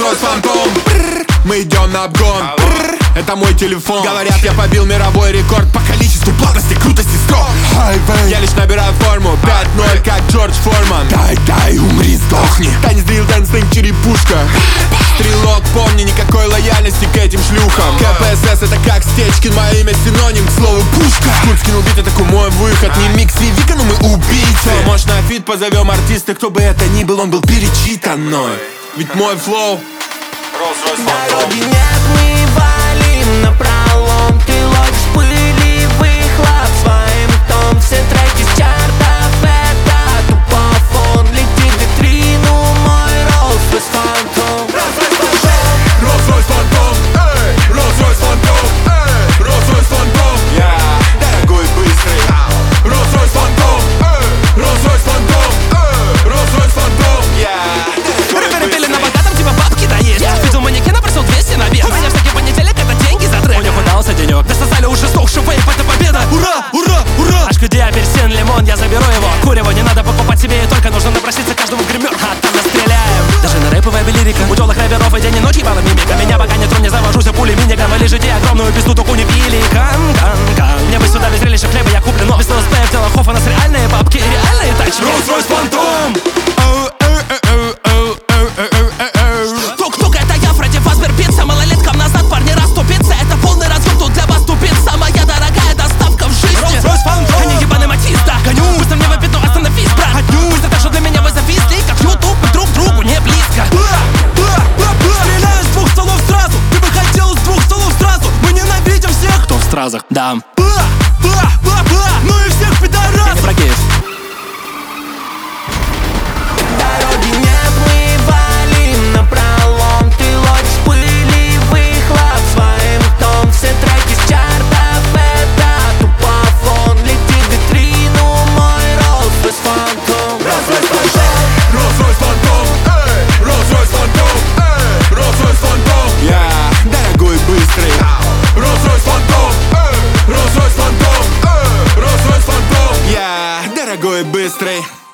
Rolls-Royce Phantom. Мы идем на обгон. Это мой телефон. Говорят, я побил мировой рекорд по количеству плотности, крутости, строк. Я лишь набираю форму 5-0, как Джордж Форман. Дай, умри, сдохни. Танец, дрил, дэнс-стинг, черепушка. Стрелок, помни, никакой лояльности к этим шлюхам. КПСС это как Стечкин, мое имя синоним к слову пушка. Курт скинул бит, это такой мой выход. Не микс и Вика, но мы убийцы. Может на фит позовем артиста, кто бы это ни был, он был перечитан мной. Ведь мой флоу дороги нет, мы валим напролом. Ты ловишь пыль и выхлоп своим том. Все треки с чартов, это тупофон. Летит в витрину мой Rolls-Royce Phantom. Rolls-Royce Phantom, Rolls-Royce Phantom, Rolls-Royce Phantom. Я дорогой и быстрый. Rolls-Royce Phantom, Rolls-Royce Phantom, Rolls-Royce Phantom. Я рэперы пели на богатом, типа бабки да есть. Видел манекена, просил 200 на вес. У меня всякий понедельник, это деньги за трек. У них удался денек, достали уже сдохший вейп, это победа. Ура, ура, ура. HQD, апельсин, лимон, я заберу его. Курево не надо покупать себе, и только нужно напроситься каждому в гример. А там настреляем. Даже на рэповая лирика. У тёлых рэперов и день и ночь ебала мимика. Меня пока не тру, не завожусь, а пули миниган. Вы лежите огромную пизду, туку не пили. Кан. Мне бы сюда без зрелища хлеба я куплю, но без ЛСП в тело хофа. У нас реальные бабки и реальные тачки. Rolls-Royce Phantom. Тук-тук, это я, Фредди Фазбер, пицца. Малолеткам назад парни расступиться. Это полный разгон, тут для вас тупица. Самая дорогая доставка в жизни. Rolls-Royce Phantom. Они ебаный матиз, да. Гоню, быстро мне в обиду, остановись, брат. Пусть это что для меня вы зависли, как YouTube, мы друг другу не близко. Стреляю с двух стволов сразу. Ты бы хотел с двух стволов сразу. Мы ненавидим всех, кто в стразах, да. Ну и всех пидорасов. Я не про геев. Дороги нет, мы валим напролом. Ты ловишь пыль и выхлоп своим том. Все треки с чартов, это тупофон. Летит в витрину мой Rolls-Royce Phantom. Rolls-Royce Phantom, Rolls-Royce Phantom, Rolls-Royce Phantom. Я дорогой и быстрый. Rolls-Royce Phantom, Rolls-Royce Phantom, Rolls-Royce Phantom. Я дорогой и быстрый.